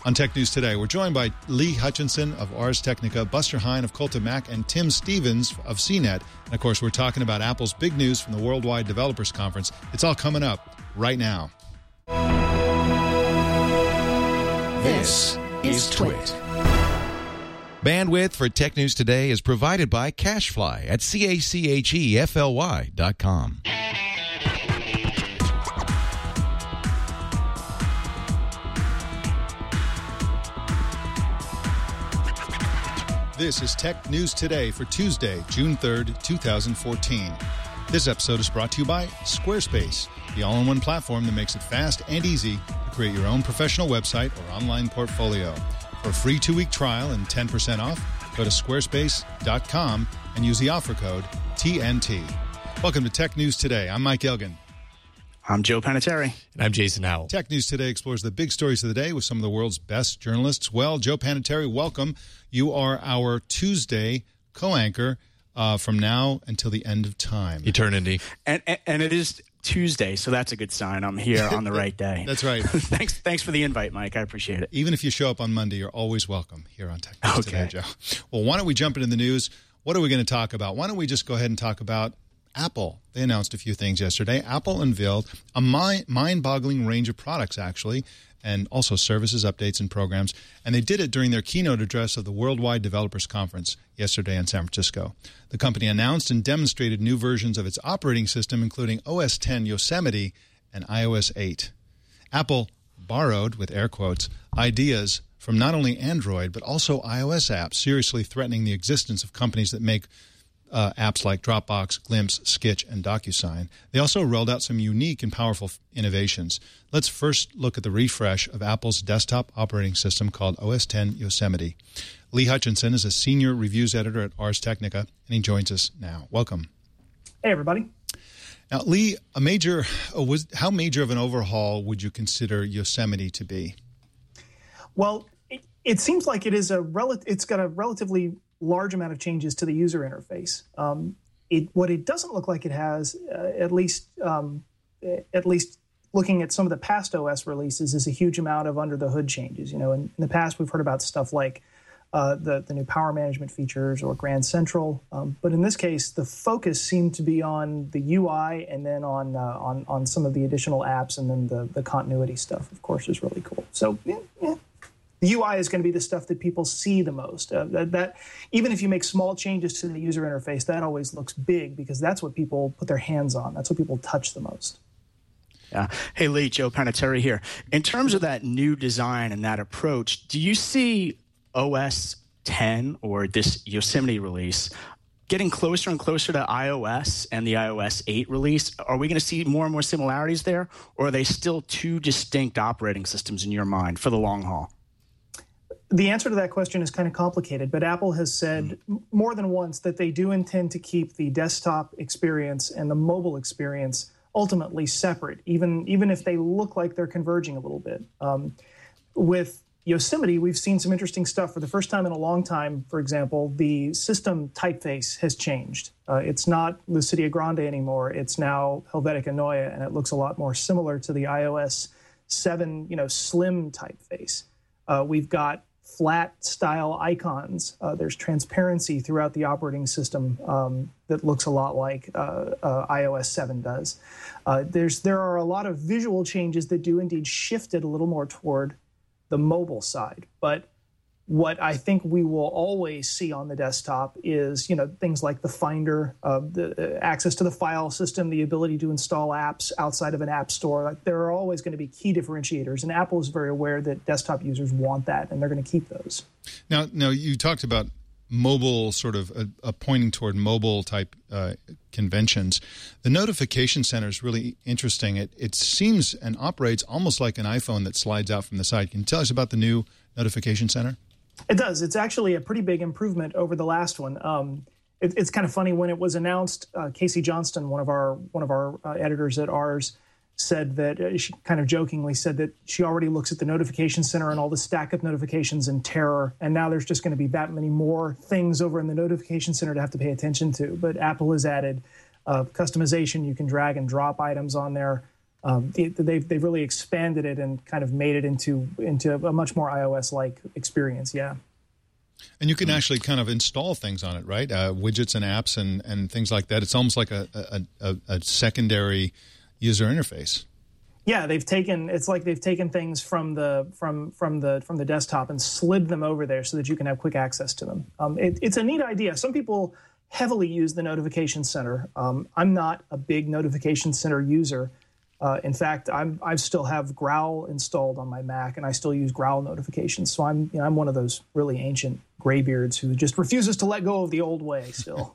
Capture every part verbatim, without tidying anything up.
On Tech News Today, we're joined by Lee Hutchinson of Ars Technica, Buster Hine of Culta Mac, and Tim Stevens of C net. And, of course, we're talking about Apple's big news from the Worldwide Developers Conference. It's all coming up right now. This is Twit. Bandwidth for Tech News Today is provided by CacheFly at C A C H E F L Y dot com. This is Tech News Today for Tuesday, June third, two thousand fourteen. This episode is brought to you by Squarespace, the all-in-one platform that makes it fast and easy to create your own professional website or online portfolio. For a free two-week trial and ten percent off, go to squarespace dot com and use the offer code T N T. Welcome to Tech News Today. I'm Mike Elgin. I'm Joe Panettiere. And I'm Jason Howell. Tech News Today explores the big stories of the day with some of the world's best journalists. Well, Joe Panettiere, welcome. You are our Tuesday co-anchor uh, from now until the end of time. Eternity. And, and and it is Tuesday, so that's a good sign. I'm here on the right day. That's right. thanks thanks for the invite, Mike. I appreciate it. Even if you show up on Monday, you're always welcome here on Tech News okay. Today, Joe. Well, why don't we jump into the news? What are we going to talk about? Why don't we just go ahead and talk about Apple? They announced a few things yesterday. Apple unveiled a mind-boggling range of products, actually, and also services, updates, and programs. And they did it during their keynote address of the Worldwide Developers Conference yesterday in San Francisco. The company announced and demonstrated new versions of its operating system, including O S ten Yosemite and i O S eight. Apple borrowed, with air quotes, ideas from not only Android but also iOS apps, seriously threatening the existence of companies that make Uh, apps like Dropbox, Glimpse, Sketch, and DocuSign. They also rolled out some unique and powerful innovations. Let's first look at the refresh of Apple's desktop operating system called O S ten Yosemite. Lee Hutchinson is a senior reviews editor at Ars Technica, and he joins us now. Welcome. Hey, everybody. Now, Lee, a major, uh, was, how major of an overhaul would you consider Yosemite to be? Well, it, it seems like it is a rel- it's got a relatively large amount of changes to the user interface. Um, it, what it doesn't look like it has, uh, at least um, at least looking at some of the past O S releases, is a huge amount of under the hood changes. You know, in, in the past we've heard about stuff like uh, the the new power management features or Grand Central, um, but in this case the focus seemed to be on the U I and then on uh, on on some of the additional apps, and then the the continuity stuff, of course, is really cool. So yeah. yeah. The U I is going to be the stuff that people see the most. Uh, that, that even if you make small changes to the user interface, that always looks big because that's what people put their hands on. That's what people touch the most. Yeah. Hey, Lee, Joe Panettiere here. In terms of that new design and that approach, do you see O S ten or this Yosemite release getting closer and closer to iOS and the i O S eight release? Are we going to see more and more similarities there, or are they still two distinct operating systems in your mind for the long haul? The answer to that question is kind of complicated, but Apple has said mm. more than once that they do intend to keep the desktop experience and the mobile experience ultimately separate, even, even if they look like they're converging a little bit. Um, with Yosemite, we've seen some interesting stuff. For the first time in a long time, for example, the system typeface has changed. Uh, it's not Lucidia Grande anymore. It's now Helvetica Neue, and it looks a lot more similar to the i O S seven, you know, slim typeface. Uh, we've got flat style icons. Uh, there's transparency throughout the operating system um, that looks a lot like uh, uh, i O S seven does. Uh, there's there are a lot of visual changes that do indeed shift it a little more toward the mobile side. But what I think we will always see on the desktop is, you know, things like the Finder, uh, the uh, access to the file system, the ability to install apps outside of an app store. Like, there are always going to be key differentiators, and Apple is very aware that desktop users want that, and they're going to keep those. Now, now you talked about mobile, sort of a, a pointing toward mobile type uh, conventions. The notification center is really interesting. It it seems and operates almost like an iPhone that slides out from the side. Can you tell us about the new notification center? It does. It's actually a pretty big improvement over the last one. Um, it, it's kind of funny when it was announced. Uh, Casey Johnston, one of our one of our uh, editors at Ars, said that uh, she kind of jokingly said that she already looks at the notification center and all the stack of notifications in terror, and now there's just going to be that many more things over in the notification center to have to pay attention to. But Apple has added uh, customization. You can drag and drop items on there. um, it, they've they've really expanded it and kind of made it into into a much more iOS-like experience. Yeah. And you can actually kind of install things on it, right? Uh, widgets and apps and, and things like that. It's almost like a, a, a, a secondary user interface. Yeah, they've taken it's like they've taken things from the from from the from the desktop and slid them over there so that you can have quick access to them. Um, it, it's a neat idea. Some people heavily use the notification center. Um, I'm not a big notification center user. Uh, in fact, I'm, I still have Growl installed on my Mac, and I still use Growl notifications. So I'm, you know, I'm one of those really ancient graybeards who just refuses to let go of the old way still.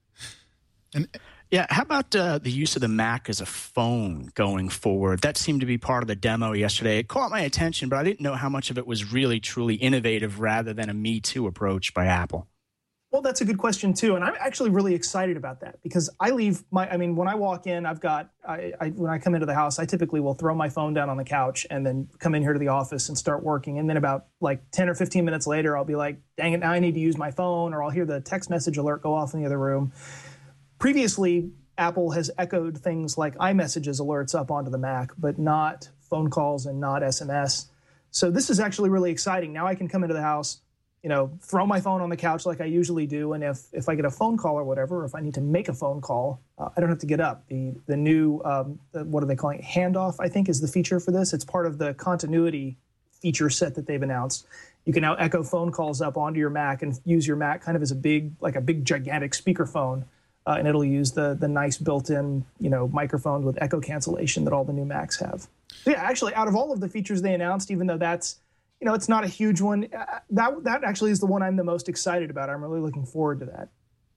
and yeah, how about uh, the use of the Mac as a phone going forward? That seemed to be part of the demo yesterday. It caught my attention, but I didn't know how much of it was really, truly innovative rather than a Me Too approach by Apple. Well, that's a good question, too. And I'm actually really excited about that because I leave my, I mean, when I walk in, I've got, I, I, when I come into the house, I typically will throw my phone down on the couch and then come in here to the office and start working. And then about like ten or fifteen minutes later, I'll be like, dang it, now I need to use my phone, or I'll hear the text message alert go off in the other room. Previously, Apple has echoed things like iMessages alerts up onto the Mac, but not phone calls and not S M S. So this is actually really exciting. Now I can come into the house, you know, throw my phone on the couch like I usually do, and if if I get a phone call or whatever, or if I need to make a phone call, uh, I don't have to get up. The the new, um, the, what are they calling it? Handoff, I think, is the feature for this. It's part of the continuity feature set that they've announced. You can now echo phone calls up onto your Mac and use your Mac kind of as a big, like a big gigantic speakerphone, uh, and it'll use the the nice built-in, you know, microphone with echo cancellation that all the new Macs have. So yeah, actually, out of all of the features they announced, even though that's, you know, it's not a huge one, uh, that that actually is the one I'm the most excited about. I'm really looking forward to that.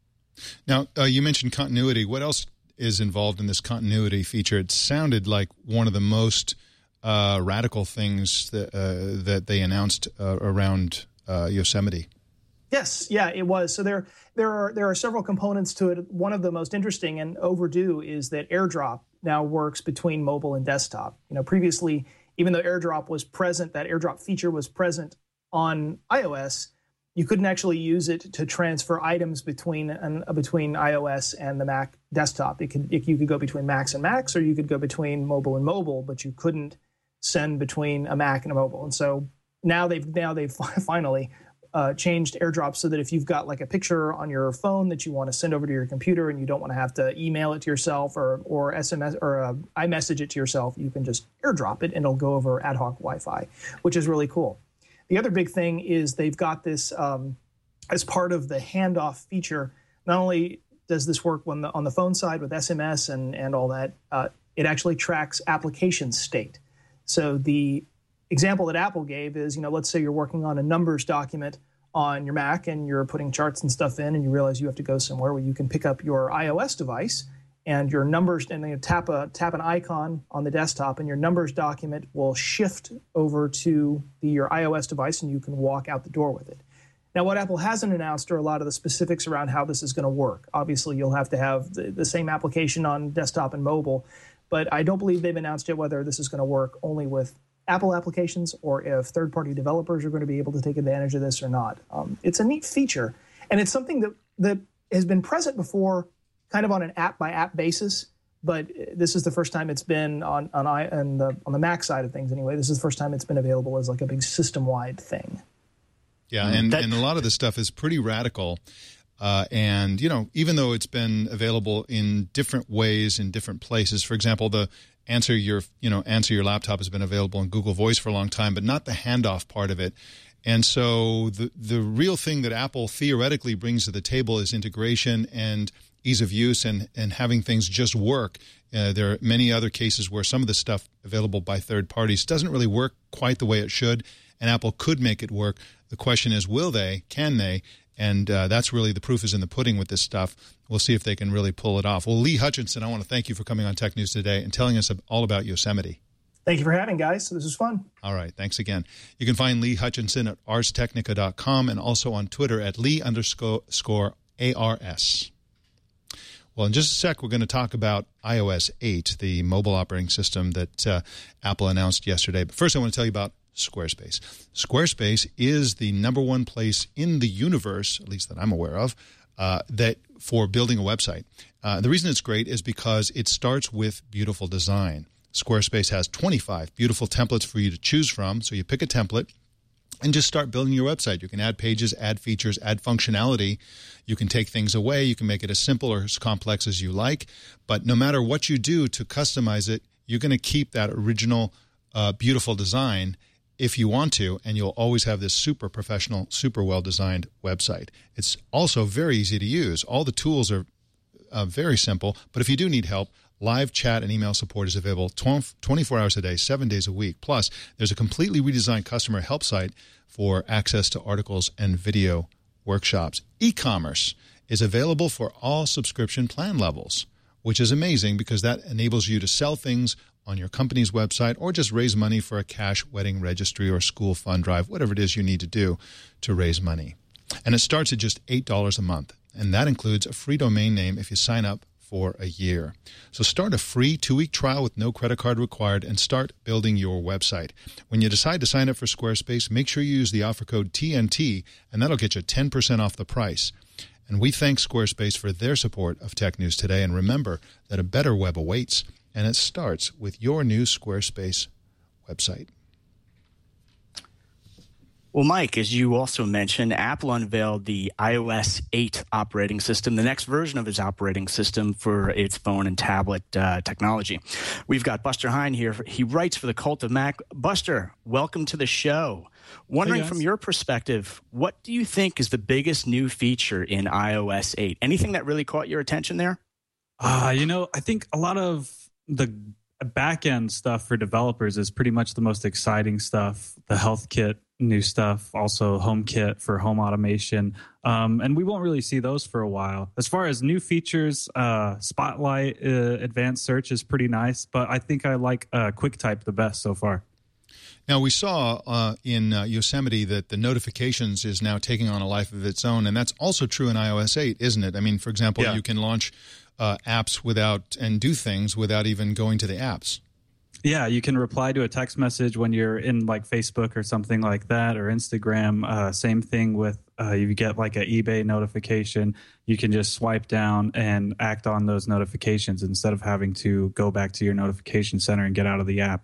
Now, uh, you mentioned continuity. What else is involved in this continuity feature? It sounded like one of the most uh, radical things that, uh, that they announced uh, around uh, Yosemite. Yes, yeah, it was. So there, there are there are several components to it. One of the most interesting and overdue is that AirDrop now works between mobile and desktop. You know, previously, even though AirDrop was present, that AirDrop feature was present on iOS, you couldn't actually use it to transfer items between an, uh, between iOS and the Mac desktop. It could it, you could go between Macs and Macs, or you could go between mobile and mobile, but you couldn't send between a Mac and a mobile. And so now they've now they've finally uh, changed AirDrop so that if you've got like a picture on your phone that you want to send over to your computer and you don't want to have to email it to yourself or or S M S or uh, iMessage it to yourself, you can just AirDrop it and it'll go over ad hoc Wi-Fi, which is really cool. The other big thing is they've got this um, as part of the handoff feature. Not only does this work on the on the phone side with S M S and and all that, uh, it actually tracks application state. So the example that Apple gave is, you know, let's say you're working on a numbers document on your Mac and you're putting charts and stuff in and you realize you have to go somewhere where you can pick up your iOS device and your numbers, and then you tap a tap an icon on the desktop and your numbers document will shift over to the, your iOS device and you can walk out the door with it. Now, what Apple hasn't announced are a lot of the specifics around how this is going to work. Obviously, you'll have to have the, the same application on desktop and mobile, but I don't believe they've announced yet whether this is going to work only with Apple applications or if third-party developers are going to be able to take advantage of this or not. Um, it's a neat feature, and it's something that, that has been present before kind of on an app-by-app basis, but this is the first time it's been on on, I, on, the, on the Mac side of things anyway. This is the first time it's been available as like a big system-wide thing. Yeah, and, that, and a lot of this stuff is pretty radical. Uh, and, you know, even though it's been available in different ways in different places, for example, the answer your, you know, answer your laptop has been available in Google Voice for a long time, but not the handoff part of it. And so the the real thing that Apple theoretically brings to the table is integration and ease of use and, and having things just work. Uh, there are many other cases where some of the stuff available by third parties doesn't really work quite the way it should, and Apple could make it work. The question is, will they? Can they? And uh, that's really the proof is in the pudding with this stuff. We'll see if they can really pull it off. Well, Lee Hutchinson, I want to thank you for coming on Tech News today and telling us all about Yosemite. Thank you for having, guys. This was fun. All right. Thanks again. You can find Lee Hutchinson at ars technica dot com and also on Twitter at Lee underscore A R S. Well, in just a sec, we're going to talk about i O S eight, the mobile operating system that uh, Apple announced yesterday. But first, I want to tell you about Squarespace. Squarespace is the number one place in the universe, at least that I'm aware of, uh, that for building a website. Uh, the reason it's great is because it starts with beautiful design. Squarespace has twenty-five beautiful templates for you to choose from. So you pick a template and just start building your website. You can add pages, add features, add functionality. You can take things away. You can make it as simple or as complex as you like. But no matter what you do to customize it, you're going to keep that original uh, beautiful design if you want to, and you'll always have this super professional, super well-designed website. It's also very easy to use. All the tools are uh, very simple, but if you do need help, live chat and email support is available twenty-four hours a day, seven days a week. Plus, there's a completely redesigned customer help site for access to articles and video workshops. E-commerce is available for all subscription plan levels, which is amazing because that enables you to sell things on your company's website or just raise money for a cash wedding registry or school fund drive, whatever it is you need to do to raise money. And it starts at just eight dollars a month, and that includes a free domain name if you sign up for a year. So start a free two-week trial with no credit card required and start building your website. When you decide to sign up for Squarespace, make sure you use the offer code T N T, and that'll get you ten percent off the price. And we thank Squarespace for their support of Tech News Today. And remember that a better web awaits, and it starts with your new Squarespace website. Well, Mike, as you also mentioned, Apple unveiled the i O S eight operating system, the next version of its operating system for its phone and tablet uh, technology. We've got Buster Hine here. He writes for the Cult of Mac. Buster, welcome to the show. Wondering hey from your perspective, what do you think is the biggest new feature in i O S eight? Anything that really caught your attention there? Uh, you know, I think a lot of the back-end stuff for developers is pretty much the most exciting stuff. The Health Kit, new stuff, also HomeKit for home automation. Um, and we won't really see those for a while. As far as new features, uh, Spotlight uh, Advanced Search is pretty nice, but I think I like uh, QuickType the best so far. Now, we saw uh, in uh, Yosemite that the notifications is now taking on a life of its own, and that's also true in i O S eight, isn't it? I mean, for example, yeah. you can launch uh, apps without and do things without even going to the apps. Yeah, you can reply to a text message when you're in like Facebook or something like that, or Instagram. Uh, same thing with uh, you get like an eBay notification. You can just swipe down and act on those notifications instead of having to go back to your notification center and get out of the app.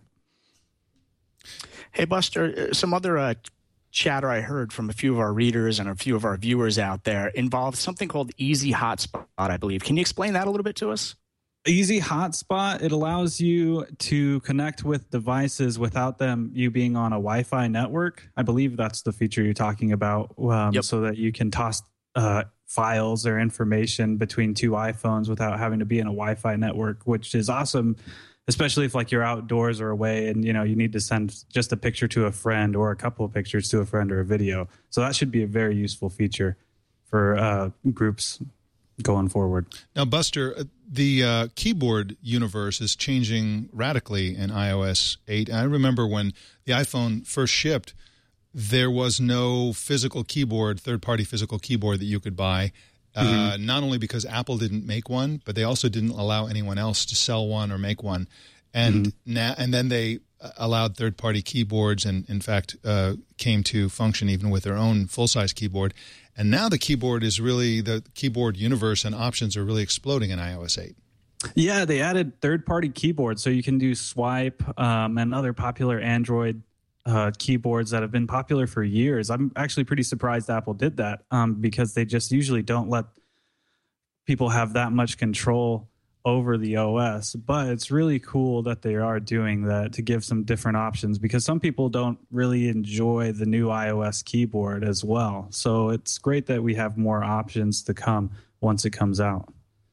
Hey, Buster, some other uh, chatter I heard from a few of our readers and a few of our viewers out there involved something called Easy Hotspot, I believe. Can you explain that a little bit to us? Easy Hotspot, it allows you to connect with devices without them you being on a Wi-Fi network. I believe that's the feature you're talking about, um, yep. so that you can toss uh, files or information between two iPhones without having to be in a Wi-Fi network, which is awesome, especially if like you're outdoors or away and you know you need to send just a picture to a friend or a couple of pictures to a friend or a video. So that should be a very useful feature for uh, groups going forward. Now, Buster, the uh, keyboard universe is changing radically in i O S eight. I remember when the iPhone first shipped, there was no physical keyboard, third-party physical keyboard that you could buy, mm-hmm. uh, not only because Apple didn't make one, but they also didn't allow anyone else to sell one or make one. And mm-hmm. now, and then they allowed third-party keyboards and, in fact, uh, came to function even with their own full-size keyboard. And now the keyboard is really, the keyboard universe and options are really exploding in i O S eight. Yeah, they added third-party keyboards, so you can do Swipe um, and other popular Android uh, keyboards that have been popular for years. I'm actually pretty surprised Apple did that um, because they just usually don't let people have that much control over the O S, but it's really cool that they are doing that to give some different options because some people don't really enjoy the new iOS keyboard as well. So it's great that we have more options to come once it comes out.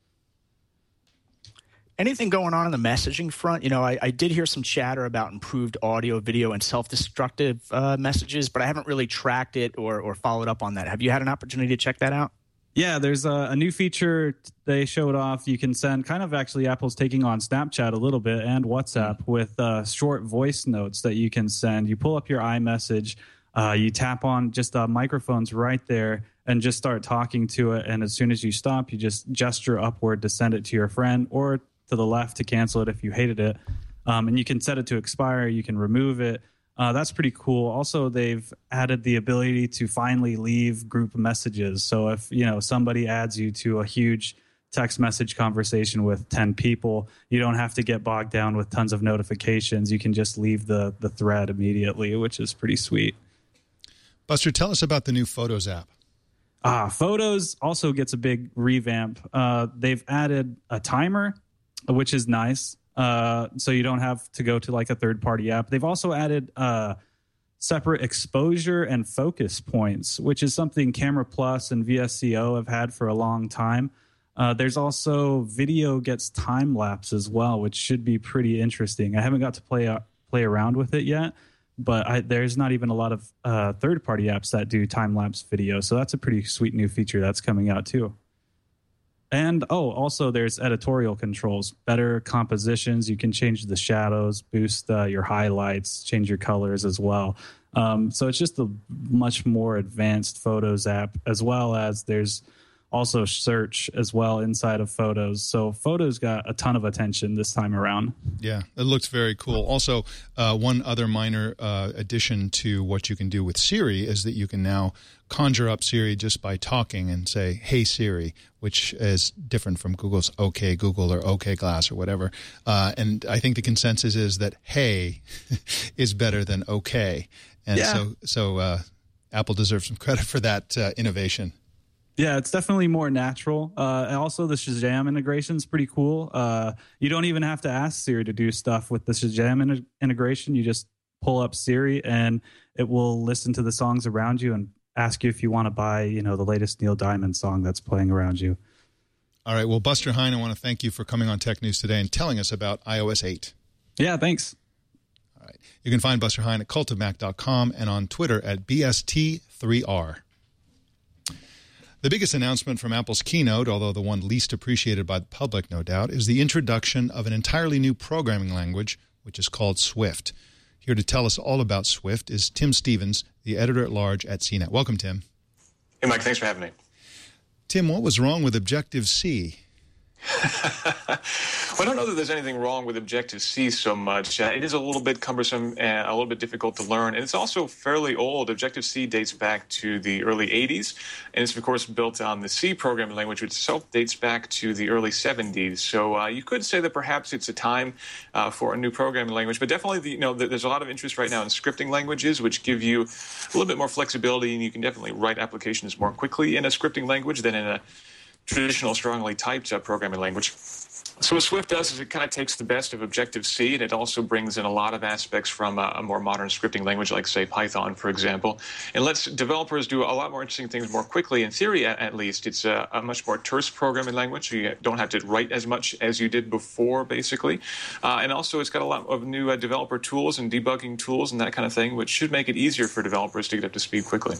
Anything going on on the messaging front? You know, I, I did hear some chatter about improved audio, video, and self-destructive uh, messages, but I haven't really tracked it or, or followed up on that. Have you had an opportunity to check that out? Yeah, there's a, a new feature they showed off. You can send kind of actually Apple's taking on Snapchat a little bit and WhatsApp mm-hmm. with uh, short voice notes that you can send. You pull up your iMessage, uh, you tap on just uh, microphones right there and just start talking to it. And as soon as you stop, you just gesture upward to send it to your friend or to the left to cancel it if you hated it. Um, and you can set it to expire. You can remove it. Uh, that's pretty cool. Also, they've added the ability to finally leave group messages. So if, you know, somebody adds you to a huge text message conversation with ten people. You don't have to get bogged down with tons of notifications. You can just leave the, the thread immediately, which is pretty sweet. Buster, tell us about the new Photos app. Ah, Photos also gets a big revamp. Uh, they've added a timer, which is nice. Uh, so you don't have to go to like a third-party app. They've also added uh, separate exposure and focus points, which is something Camera Plus and V S C O have had for a long time. Uh, there's also video gets time lapse as well, which should be pretty interesting. I haven't got to play uh, play around with it yet, but I, there's not even a lot of uh, third-party apps that do time-lapse video. So that's a pretty sweet new feature that's coming out too. And, oh, also there's editorial controls, better compositions. You can change the shadows, boost uh, your highlights, change your colors as well. Um, so it's just a much more advanced Photos app, as well as there's also search as well inside of Photos. So Photos got a ton of attention this time around. Yeah, it looks very cool. Also, uh, one other minor uh, addition to what you can do with Siri is that you can now conjure up Siri just by talking and say, "Hey Siri," which is different from Google's "Okay Google" or "Okay Glass" or whatever. Uh, and I think the consensus is that "Hey" is better than "Okay." And yeah. so, so uh, Apple deserves some credit for that uh, innovation. Yeah, it's definitely more natural. Uh, and also, the Shazam integration is pretty cool. Uh, you don't even have to ask Siri to do stuff with the Shazam in- integration. You just pull up Siri, and it will listen to the songs around you and ask you if you want to buy, you know, the latest Neil Diamond song that's playing around you. All right. Well, Buster Hine, I want to thank you for coming on Tech News today and telling us about i O S eight. Yeah, thanks. All right. You can find Buster Hine at cult of mac dot com and on Twitter at B S T three R. The biggest announcement from Apple's keynote, although the one least appreciated by the public, no doubt, is the introduction of an entirely new programming language, which is called Swift. Here to tell us all about Swift is Tim Stevens, the editor-at-large at C net. Welcome, Tim. Hey, Mike. Thanks for having me. Tim, what was wrong with Objective-C? Well, I don't know that there's anything wrong with Objective-C so much. Uh, it is a little bit cumbersome and a little bit difficult to learn, and it's also fairly old. Objective-C dates back to the early eighties, and it's, of course, built on the C programming language, which itself dates back to the early seventies. So uh, you could say that perhaps it's a time uh, for a new programming language, but definitely, the, you know, there's a lot of interest right now in scripting languages, which give you a little bit more flexibility, and you can definitely write applications more quickly in a scripting language than in a traditional strongly typed uh, programming language. So what Swift does is it kind of takes the best of Objective-C, and it also brings in a lot of aspects from a, a more modern scripting language like, say, Python, for example, and lets developers do a lot more interesting things more quickly. In theory, at, at least, it's a, a much more terse programming language, so you don't have to write as much as you did before, basically. Uh, and also, it's got a lot of new uh, developer tools and debugging tools and that kind of thing, which should make it easier for developers to get up to speed quickly.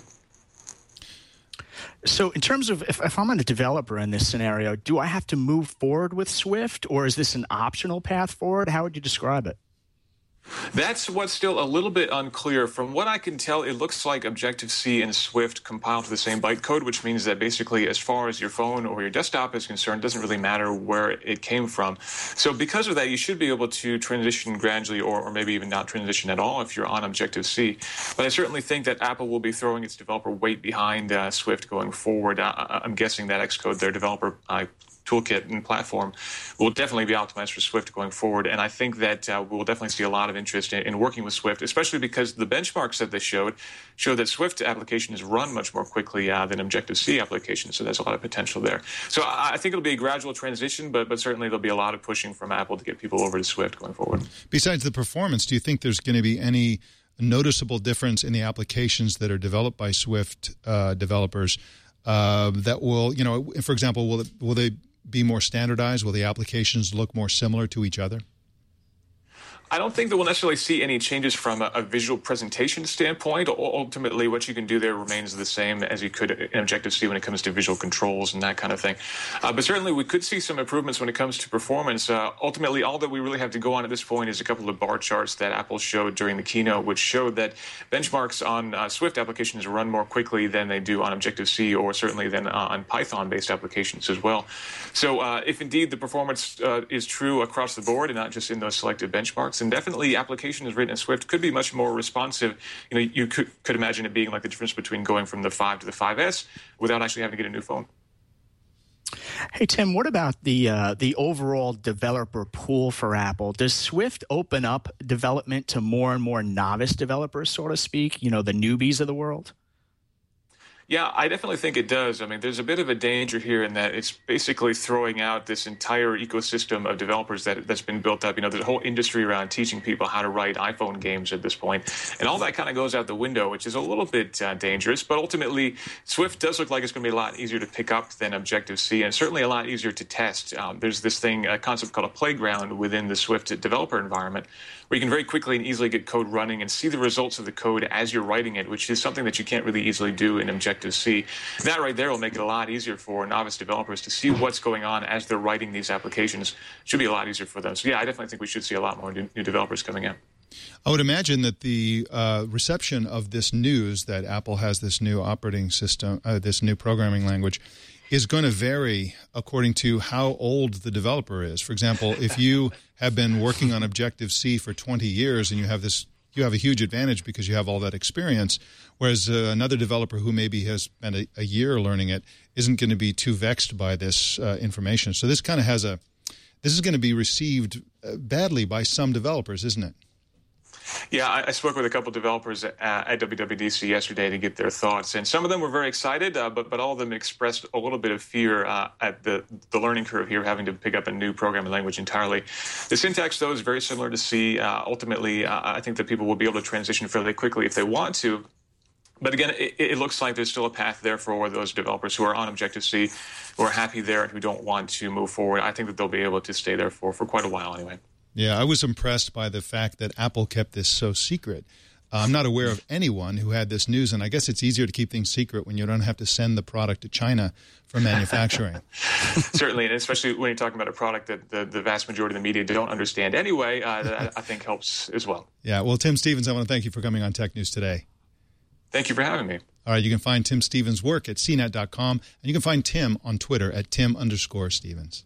So in terms of if, if I'm a developer in this scenario, do I have to move forward with Swift, or is this an optional path forward? How would you describe it? That's what's still a little bit unclear. From what I can tell, it looks like Objective-C and Swift compile to the same bytecode, which means that basically as far as your phone or your desktop is concerned, it doesn't really matter where it came from. So because of that, you should be able to transition gradually or, or maybe even not transition at all if you're on Objective-C. But I certainly think that Apple will be throwing its developer weight behind uh, Swift going forward. Uh, I'm guessing that Xcode, their developer uh, toolkit and platform, will definitely be optimized for Swift going forward. And I think that uh, we'll definitely see a lot of interest in, in working with Swift, especially because the benchmarks that they showed show that Swift applications run much more quickly uh, than Objective-C applications. So there's a lot of potential there. So I, I think it'll be a gradual transition, but, but certainly there'll be a lot of pushing from Apple to get people over to Swift going forward. Besides the performance, do you think there's going to be any noticeable difference in the applications that are developed by Swift uh, developers uh, that will, you know, for example, will it, will they be more standardized? Will the applications look more similar to each other? I don't think that we'll necessarily see any changes from a, a visual presentation standpoint. U- ultimately, what you can do there remains the same as you could in Objective-C when it comes to visual controls and that kind of thing. Uh, but certainly, we could see some improvements when it comes to performance. Uh, ultimately, all that we really have to go on at this point is a couple of bar charts that Apple showed during the keynote, which showed that benchmarks on uh, Swift applications run more quickly than they do on Objective-C, or certainly than uh, on Python-based applications as well. So uh, if indeed the performance uh, is true across the board and not just in those selected benchmarks, and definitely applications written in Swift could be much more responsive. You know, you could, could imagine it being like the difference between going from the five to the five S without actually having to get a new phone. Hey, Tim, what about the uh, the overall developer pool for Apple? Does Swift open up development to more and more novice developers, so to speak, you know, the newbies of the world? Yeah, I definitely think it does. I mean, there's a bit of a danger here in that it's basically throwing out this entire ecosystem of developers that, that's been built up. You know, there's a whole industry around teaching people how to write iPhone games at this point. And all that kind of goes out the window, which is a little bit uh, dangerous. But ultimately, Swift does look like it's going to be a lot easier to pick up than Objective-C, and certainly a lot easier to test. Um, there's this thing, a concept called a playground within the Swift developer environment, where you can very quickly and easily get code running and see the results of the code as you're writing it, which is something that you can't really easily do in Objective-C. That right there will make it a lot easier for novice developers to see what's going on as they're writing these applications. Should be a lot easier for them. So yeah, I definitely think we should see a lot more new, new developers coming in. I would imagine that the uh, reception of this news that Apple has this new operating system, uh, this new programming language, is going to vary according to how old the developer is. For example, if you have been working on Objective-C for twenty years and you have this, you have a huge advantage because you have all that experience, whereas uh, another developer who maybe has spent a, a year learning it isn't going to be too vexed by this uh, information. So this kind of has a, this is going to be received uh, badly by some developers, isn't it? Yeah, I, I spoke with a couple of developers at, uh, at W W D C yesterday to get their thoughts, and some of them were very excited, uh, but but all of them expressed a little bit of fear uh, at the the learning curve here, having to pick up a new programming language entirely. The syntax, though, is very similar to C. Uh, ultimately, uh, I think that people will be able to transition fairly quickly if they want to. But again, it, it looks like there's still a path there for those developers who are on Objective-C, who are happy there and who don't want to move forward. I think that they'll be able to stay there for, for quite a while anyway. Yeah, I was impressed by the fact that Apple kept this so secret. Uh, I'm not aware of anyone who had this news, and I guess it's easier to keep things secret when you don't have to send the product to China for manufacturing. Certainly, and especially when you're talking about a product that the, the vast majority of the media don't understand anyway, uh, that I think helps as well. Yeah, well, Tim Stevens, I want to thank you for coming on Tech News Today. Thank you for having me. All right, you can find Tim Stevens' work at C net dot com, and you can find Tim on Twitter at Tim underscore Stevens.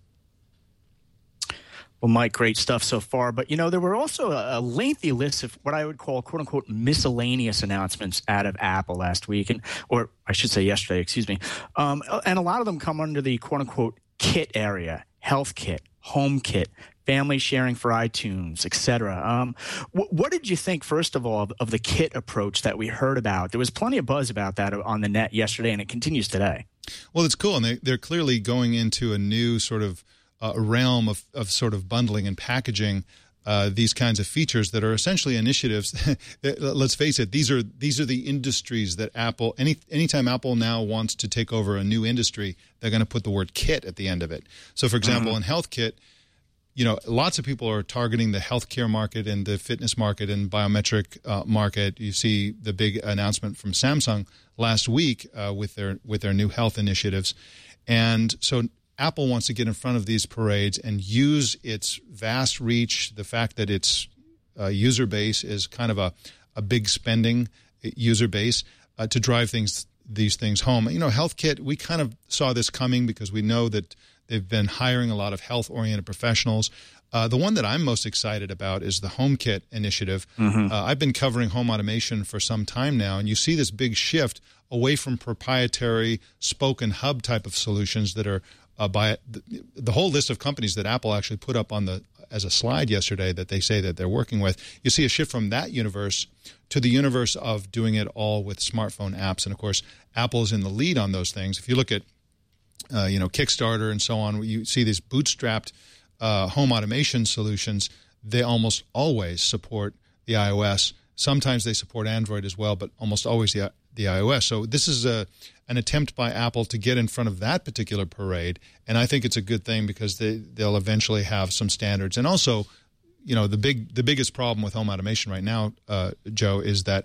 Well, Mike, great stuff so far. But, you know, there were also a, a lengthy list of what I would call, quote unquote, miscellaneous announcements out of Apple last week, and or I should say yesterday, excuse me. Um, and a lot of them come under the, quote unquote, kit area, health kit, home kit, family sharing for iTunes, et cetera. Um, wh- what did you think, first of all, of, of the kit approach that we heard about? There was plenty of buzz about that on the net yesterday, and it continues today. Well, it's cool, and they, they're clearly going into a new sort of uh, realm of, of sort of bundling and packaging uh, these kinds of features that are essentially initiatives. Let's face it; these are these are the industries that Apple. Any anytime Apple now wants to take over a new industry, they're going to put the word "kit" at the end of it. So, for example, mm-hmm. in HealthKit, you know, lots of people are targeting the healthcare market and the fitness market and biometric uh, market. You see the big announcement from Samsung last week uh, with their with their new health initiatives, and so Apple wants to get in front of these parades and use its vast reach, the fact that its uh, user base is kind of a, a big spending user base, uh, to drive things these things home. You know, HealthKit, we kind of saw this coming because we know that they've been hiring a lot of health-oriented professionals. Uh, the one that I'm most excited about is the HomeKit initiative. Mm-hmm. Uh, I've been covering home automation for some time now, and you see this big shift away from proprietary spoken hub type of solutions that are uh, by the, the whole list of companies that Apple actually put up on the as a slide yesterday that they say that they're working with. You see a shift from that universe to the universe of doing it all with smartphone apps. And, of course, Apple's in the lead on those things. If you look at Uh, you know, Kickstarter and so on, you see these bootstrapped uh, home automation solutions. They almost always support the iOS. Sometimes they support Android as well, but almost always the the iOS. So this is a an attempt by Apple to get in front of that particular parade, and I think it's a good thing because they they'll eventually have some standards. And also, you know, the big the biggest problem with home automation right now, uh, Joe, is that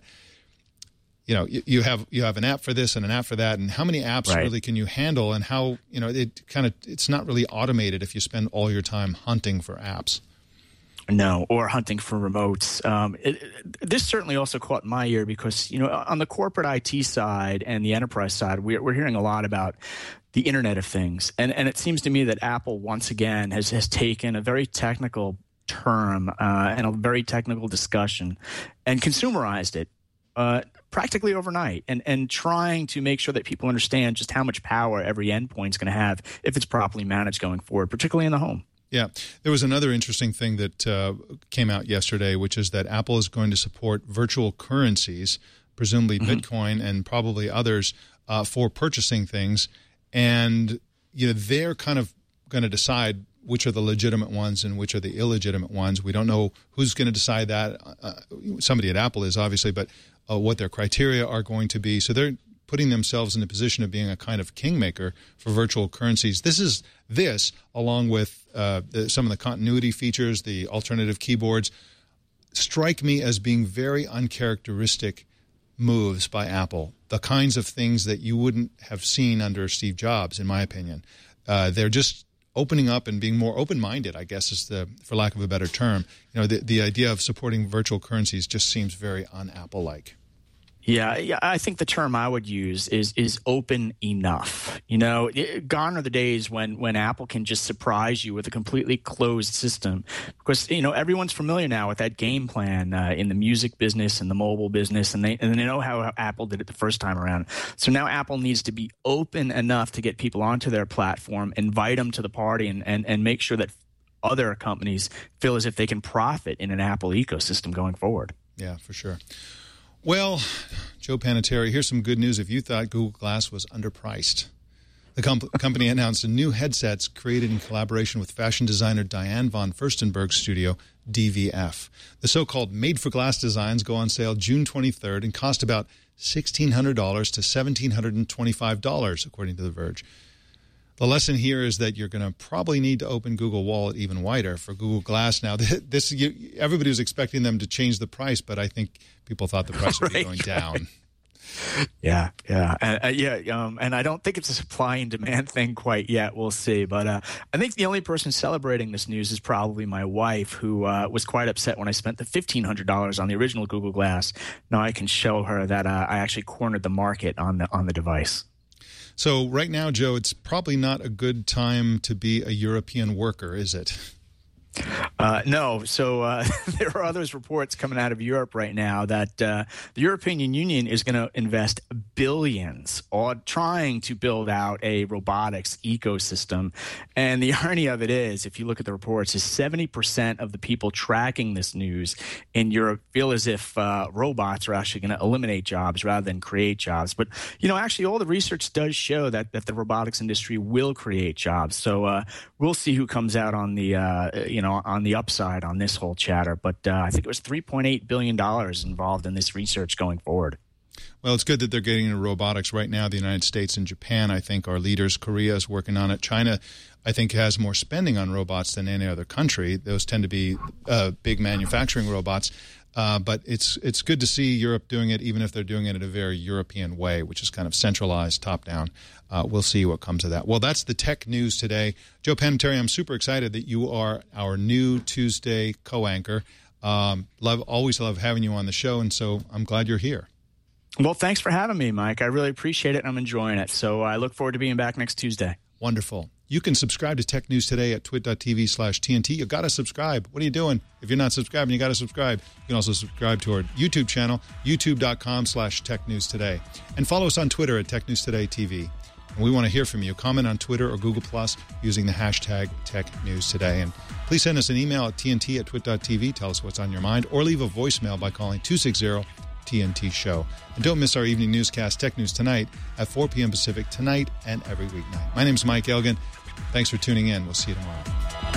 you know, you, you have you have an app for this and an app for that, and how many apps right. really can you handle? And how, you know, it kind of it's not really automated if you spend all your time hunting for apps. No, or hunting for remotes. Um, it, it, this certainly also caught my ear because, you know, on the corporate I T side and the enterprise side, we're, we're hearing a lot about the Internet of Things, and and it seems to me that Apple once again has has taken a very technical term uh, and a very technical discussion and consumerized it uh, practically overnight, and, and trying to make sure that people understand just how much power every endpoint is going to have if it's properly managed going forward, particularly in the home. Yeah. There was another interesting thing that uh, came out yesterday, which is that Apple is going to support virtual currencies, presumably mm-hmm. Bitcoin and probably others, uh, for purchasing things. And, you know, they're kind of going to decide which are the legitimate ones and which are the illegitimate ones. We don't know who's going to decide that. Uh, somebody at Apple is, obviously, but uh, what their criteria are going to be. So they're putting themselves in a position of being a kind of kingmaker for virtual currencies. This is this, along with uh, the, some of the continuity features, the alternative keyboards, strike me as being very uncharacteristic moves by Apple, the kinds of things that you wouldn't have seen under Steve Jobs, in my opinion. Uh, they're just opening up and being more open-minded, I guess is the, for lack of a better term. You know, the, the idea of supporting virtual currencies just seems very un-Apple-like. Yeah, yeah, I think the term I would use is is open enough. You know, it, gone are the days when, when Apple can just surprise you with a completely closed system. Because, you know, everyone's familiar now with that game plan uh, in the music business and the mobile business, and they and they know how Apple did it the first time around. So now Apple needs to be open enough to get people onto their platform, invite them to the party, and, and, and make sure that other companies feel as if they can profit in an Apple ecosystem going forward. Yeah, for sure. Well, Joe Panettiere, here's some good news if you thought Google Glass was underpriced. The com- company announced a new headsets created in collaboration with fashion designer Diane von Furstenberg's studio, D V F. The so-called made-for-glass designs go on sale June twenty-third and cost about sixteen hundred dollars to one thousand seven hundred twenty-five dollars, according to The Verge. The lesson here is that you're going to probably need to open Google Wallet even wider for Google Glass. Now, this you, everybody was expecting them to change the price, but I think people thought the price would right, be going down. Right. Yeah, yeah, uh, yeah, um, and I don't think it's a supply and demand thing quite yet. We'll see, but uh, I think the only person celebrating this news is probably my wife, who uh, was quite upset when I spent the fifteen hundred dollars on the original Google Glass. Now I can show her that uh, I actually cornered the market on the on the device. So right now, Joe, it's probably not a good time to be a European worker, is it? Uh, no. So uh, there are others reports coming out of Europe right now that uh, the European Union is going to invest billions on trying to build out a robotics ecosystem. And the irony of it is, if you look at the reports, is seventy percent of the people tracking this news in Europe feel as if uh, robots are actually going to eliminate jobs rather than create jobs. But, you know, actually all the research does show that, that the robotics industry will create jobs. So uh, we'll see who comes out on the, uh, you know, on the upside on this whole chatter. But uh, I think it was three point eight billion dollars involved in this research going forward. Well, it's good that they're getting into robotics right now. The United States and Japan, I think, are leaders. Korea is working on it. China, I think, has more spending on robots than any other country. Those tend to be uh, big manufacturing robots. Uh, but it's it's good to see Europe doing it, even if they're doing it in a very European way, which is kind of centralized, top-down. Uh, we'll see what comes of that. Well, that's the tech news today. Joe Panettiere, I'm super excited that you are our new Tuesday co-anchor. Um, love, always love having you on the show, and so I'm glad you're here. Well, thanks for having me, Mike. I really appreciate it, and I'm enjoying it. So I look forward to being back next Tuesday. Wonderful. You can subscribe to Tech News Today at twit.tv slash TNT. You got to subscribe. What are you doing? If you're not subscribing, you got to subscribe. You can also subscribe to our YouTube channel, youtube.com slash Tech News Today. And follow us on Twitter at Tech News Today T V. And we want to hear from you. Comment on Twitter or Google Plus using the hashtag Tech News Today. And please send us an email at tnt at twit.tv. Tell us what's on your mind. Or leave a voicemail by calling two six zero T N T show. And don't miss our evening newscast, Tech News Tonight, at four p.m. Pacific tonight and every weeknight. My name's Mike Elgin. Thanks for tuning in. We'll see you tomorrow.